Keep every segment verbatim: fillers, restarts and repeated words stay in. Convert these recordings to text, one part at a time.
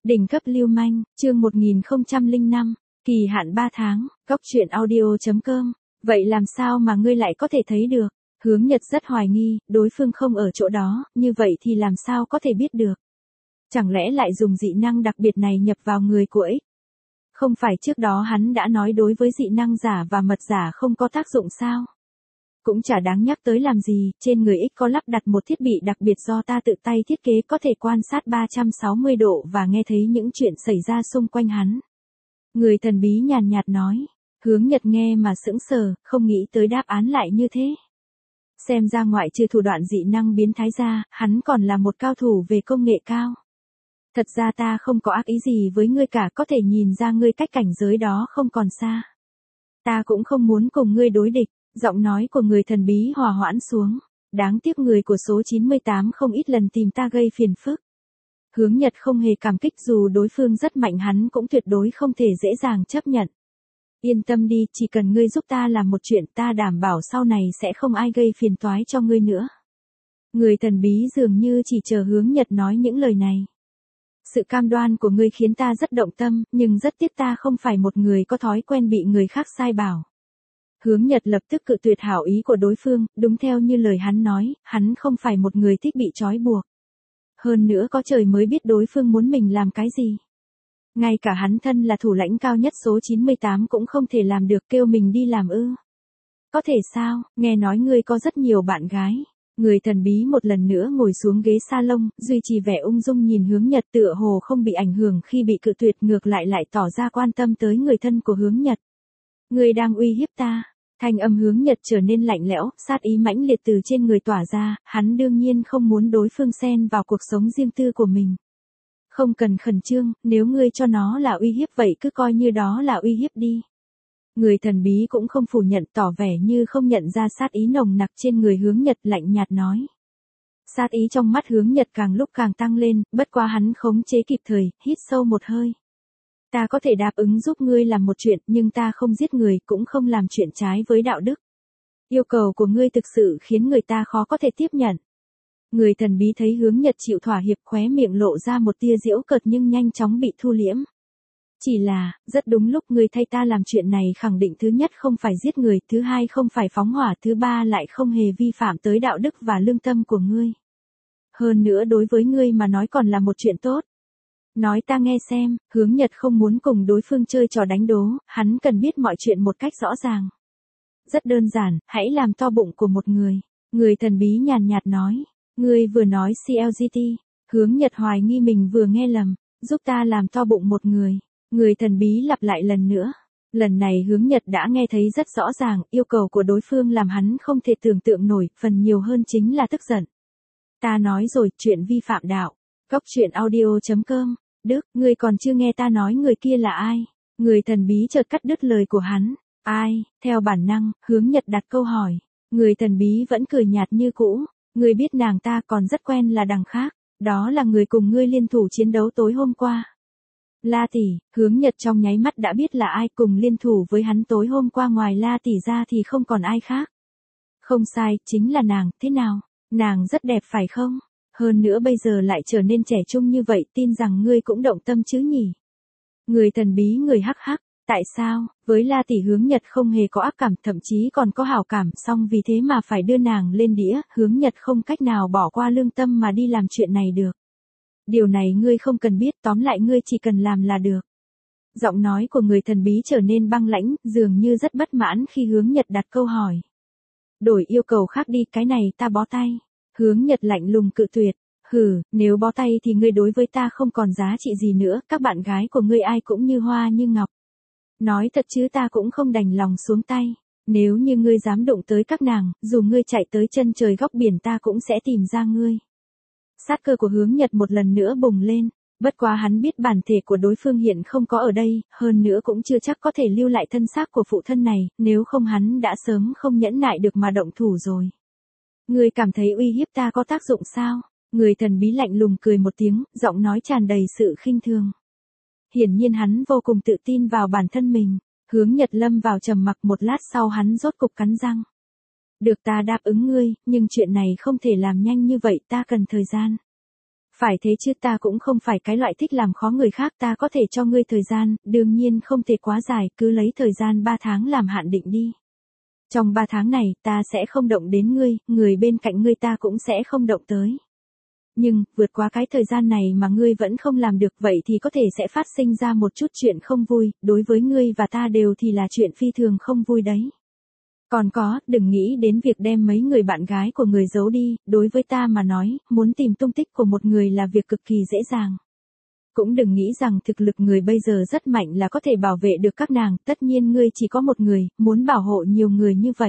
Đỉnh cấp lưu manh, chương một nghìn không trăm lẻ năm, kỳ hạn ba tháng, góc truyện audio chấm com. Vậy làm sao mà ngươi lại có thể thấy được? Hướng Nhật rất hoài nghi, đối phương không ở chỗ đó, như vậy thì làm sao có thể biết được? Chẳng lẽ lại dùng dị năng đặc biệt này nhập vào người của X? Không phải trước đó hắn đã nói đối với dị năng giả và mật giả không có tác dụng sao? Cũng chả đáng nhắc tới làm gì, trên người X có lắp đặt một thiết bị đặc biệt do ta tự tay thiết kế có thể quan sát ba trăm sáu mươi độ và nghe thấy những chuyện xảy ra xung quanh hắn. Người thần bí nhàn nhạt nói, Hướng Nhật nghe mà sững sờ, không nghĩ tới đáp án lại như thế. Xem ra ngoại trừ thủ đoạn dị năng biến thái ra, hắn còn là một cao thủ về công nghệ cao. Thật ra ta không có ác ý gì với ngươi cả, có thể nhìn ra ngươi cách cảnh giới đó không còn xa. Ta cũng không muốn cùng ngươi đối địch. Giọng nói của người thần bí hòa hoãn xuống. Đáng tiếc người của số chín mươi tám không ít lần tìm ta gây phiền phức. Hướng Nhật không hề cảm kích, dù đối phương rất mạnh hắn cũng tuyệt đối không thể dễ dàng chấp nhận. Yên tâm đi, chỉ cần ngươi giúp ta làm một chuyện, ta đảm bảo sau này sẽ không ai gây phiền toái cho ngươi nữa. Người thần bí dường như chỉ chờ Hướng Nhật nói những lời này. Sự cam đoan của ngươi khiến ta rất động tâm, nhưng rất tiếc ta không phải một người có thói quen bị người khác sai bảo. Hướng Nhật lập tức cự tuyệt hảo ý của đối phương, đúng theo như lời hắn nói, hắn không phải một người thích bị trói buộc. Hơn nữa có trời mới biết đối phương muốn mình làm cái gì. Ngay cả hắn thân là thủ lãnh cao nhất số chín mươi tám cũng không thể làm được, kêu mình đi làm ư. Có thể sao, nghe nói ngươi có rất nhiều bạn gái. Người thần bí một lần nữa ngồi xuống ghế salon, duy trì vẻ ung dung nhìn Hướng Nhật, tựa hồ không bị ảnh hưởng khi bị cự tuyệt, ngược lại lại tỏ ra quan tâm tới người thân của Hướng Nhật. Ngươi đang uy hiếp ta. Thanh âm Hướng Nhật trở nên lạnh lẽo, sát ý mãnh liệt từ trên người tỏa ra, hắn đương nhiên không muốn đối phương xen vào cuộc sống riêng tư của mình. Không cần khẩn trương, nếu ngươi cho nó là uy hiếp vậy cứ coi như đó là uy hiếp đi. Người thần bí cũng không phủ nhận, tỏ vẻ như không nhận ra sát ý nồng nặc trên người Hướng Nhật, lạnh nhạt nói. Sát ý trong mắt Hướng Nhật càng lúc càng tăng lên, bất quá hắn khống chế kịp thời, hít sâu một hơi. Ta có thể đáp ứng giúp ngươi làm một chuyện, nhưng ta không giết người, cũng không làm chuyện trái với đạo đức. Yêu cầu của ngươi thực sự khiến người ta khó có thể tiếp nhận. Người thần bí thấy Hướng Nhật chịu thỏa hiệp, khóe miệng lộ ra một tia giễu cợt nhưng nhanh chóng bị thu liễm. Chỉ là, rất đúng lúc ngươi thay ta làm chuyện này, khẳng định thứ nhất không phải giết người, thứ hai không phải phóng hỏa, thứ ba lại không hề vi phạm tới đạo đức và lương tâm của ngươi. Hơn nữa đối với ngươi mà nói còn là một chuyện tốt. Nói ta nghe xem, Hướng Nhật không muốn cùng đối phương chơi trò đánh đố, hắn cần biết mọi chuyện một cách rõ ràng. Rất đơn giản, hãy làm to bụng của một người. Người thần bí nhàn nhạt nói, ngươi vừa nói xê lờ giê tê, Hướng Nhật hoài nghi mình vừa nghe lầm, giúp ta làm to bụng một người. Người thần bí lặp lại lần nữa. Lần này Hướng Nhật đã nghe thấy rất rõ ràng, yêu cầu của đối phương làm hắn không thể tưởng tượng nổi, phần nhiều hơn chính là tức giận. Ta nói rồi, chuyện vi phạm đạo. Góc truyện audio chấm com. Đức, ngươi còn chưa nghe ta nói người kia là ai? Người thần bí chợt cắt đứt lời của hắn. Ai? Theo bản năng, Hướng Nhật đặt câu hỏi. Người thần bí vẫn cười nhạt như cũ. Ngươi biết nàng ta còn rất quen là đằng khác. Đó là người cùng ngươi liên thủ chiến đấu tối hôm qua. La Tỷ, Hướng Nhật trong nháy mắt đã biết là ai cùng liên thủ với hắn tối hôm qua, ngoài La Tỷ ra thì không còn ai khác. Không sai, chính là nàng, thế nào? Nàng rất đẹp phải không? Hơn nữa bây giờ lại trở nên trẻ trung như vậy, tin rằng ngươi cũng động tâm chứ nhỉ? Người thần bí người hắc hắc, tại sao? Với La Tỷ Hướng Nhật không hề có ác cảm, thậm chí còn có hảo cảm, song vì thế mà phải đưa nàng lên đĩa, Hướng Nhật không cách nào bỏ qua lương tâm mà đi làm chuyện này được. Điều này ngươi không cần biết, tóm lại ngươi chỉ cần làm là được. Giọng nói của người thần bí trở nên băng lãnh, dường như rất bất mãn khi Hướng Nhật đặt câu hỏi. Đổi yêu cầu khác đi, cái này ta bó tay. Hướng Nhật lạnh lùng cự tuyệt. Hừ, nếu bó tay thì ngươi đối với ta không còn giá trị gì nữa, các bạn gái của ngươi ai cũng như hoa như ngọc. Nói thật chứ ta cũng không đành lòng xuống tay. Nếu như ngươi dám đụng tới các nàng, dù ngươi chạy tới chân trời góc biển ta cũng sẽ tìm ra ngươi. Sát cơ của Hướng Nhật một lần nữa bùng lên, bất quá hắn biết bản thể của đối phương hiện không có ở đây, hơn nữa cũng chưa chắc có thể lưu lại thân xác của phụ thân này, nếu không hắn đã sớm không nhẫn nại được mà động thủ rồi. Ngươi cảm thấy uy hiếp ta có tác dụng sao? Người thần bí lạnh lùng cười một tiếng, giọng nói tràn đầy sự khinh thường. Hiển nhiên hắn vô cùng tự tin vào bản thân mình. Hướng Nhật lâm vào trầm mặc, một lát sau hắn rốt cục cắn răng. Được, ta đáp ứng ngươi, nhưng chuyện này không thể làm nhanh như vậy, ta cần thời gian. Phải thế chứ, ta cũng không phải cái loại thích làm khó người khác, ta có thể cho ngươi thời gian, đương nhiên không thể quá dài, cứ lấy thời gian ba tháng làm hạn định đi. Trong ba tháng này, ta sẽ không động đến ngươi, người bên cạnh ngươi ta cũng sẽ không động tới. Nhưng, vượt qua cái thời gian này mà ngươi vẫn không làm được, vậy thì có thể sẽ phát sinh ra một chút chuyện không vui, đối với ngươi và ta đều thì là chuyện phi thường không vui đấy. Còn có, đừng nghĩ đến việc đem mấy người bạn gái của người giấu đi, đối với ta mà nói, muốn tìm tung tích của một người là việc cực kỳ dễ dàng. Cũng đừng nghĩ rằng thực lực người bây giờ rất mạnh là có thể bảo vệ được các nàng, tất nhiên ngươi chỉ có một người, muốn bảo hộ nhiều người như vậy.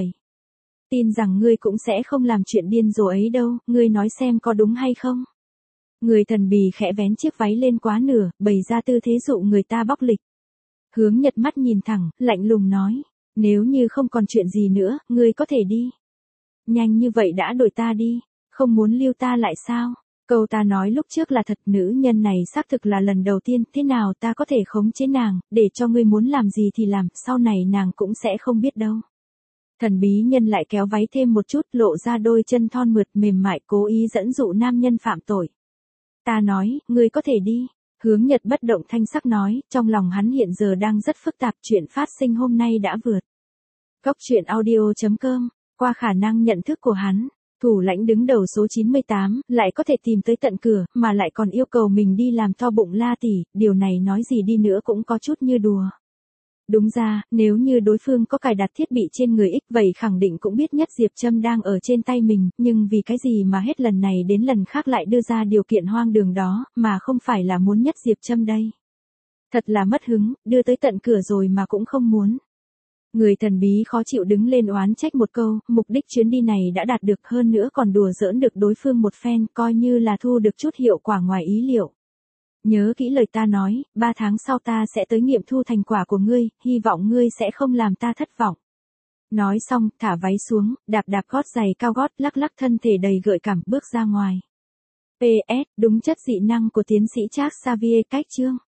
Tin rằng ngươi cũng sẽ không làm chuyện điên rồ ấy đâu, ngươi nói xem có đúng hay không? Người thần bì khẽ vén chiếc váy lên quá nửa, bày ra tư thế dụ người ta bóc lịch. Hướng Nhật mắt nhìn thẳng, lạnh lùng nói, nếu như không còn chuyện gì nữa, ngươi có thể đi. Nhanh như vậy đã đuổi ta đi, không muốn lưu ta lại sao? Câu ta nói lúc trước là thật, nữ nhân này xác thực là lần đầu tiên, thế nào ta có thể khống chế nàng, để cho ngươi muốn làm gì thì làm, sau này nàng cũng sẽ không biết đâu. Thần bí nhân lại kéo váy thêm một chút, lộ ra đôi chân thon mượt mềm mại, cố ý dẫn dụ nam nhân phạm tội. Ta nói, ngươi có thể đi. Hướng Nhật bất động thanh sắc nói, trong lòng hắn hiện giờ đang rất phức tạp, chuyện phát sinh hôm nay đã vượt. Góc truyện audio chấm com, qua khả năng nhận thức của hắn, thủ lãnh đứng đầu số chín mươi tám, lại có thể tìm tới tận cửa, mà lại còn yêu cầu mình đi làm to bụng la tỉ, điều này nói gì đi nữa cũng có chút như đùa. Đúng ra, nếu như đối phương có cài đặt thiết bị trên người X vậy khẳng định cũng biết Nhất Diệp Châm đang ở trên tay mình, nhưng vì cái gì mà hết lần này đến lần khác lại đưa ra điều kiện hoang đường đó, mà không phải là muốn Nhất Diệp Châm đây. Thật là mất hứng, đưa tới tận cửa rồi mà cũng không muốn. Người thần bí khó chịu đứng lên oán trách một câu, mục đích chuyến đi này đã đạt được, hơn nữa còn đùa giỡn được đối phương một phen, coi như là thu được chút hiệu quả ngoài ý liệu. Nhớ kỹ lời ta nói, ba tháng sau ta sẽ tới nghiệm thu thành quả của ngươi, hy vọng ngươi sẽ không làm ta thất vọng. Nói xong, thả váy xuống, đạp đạp gót giày cao gót, lắc lắc thân thể đầy gợi cảm, bước ra ngoài. pê ét, đúng chất dị năng của tiến sĩ Charles Xavier Cách Chương.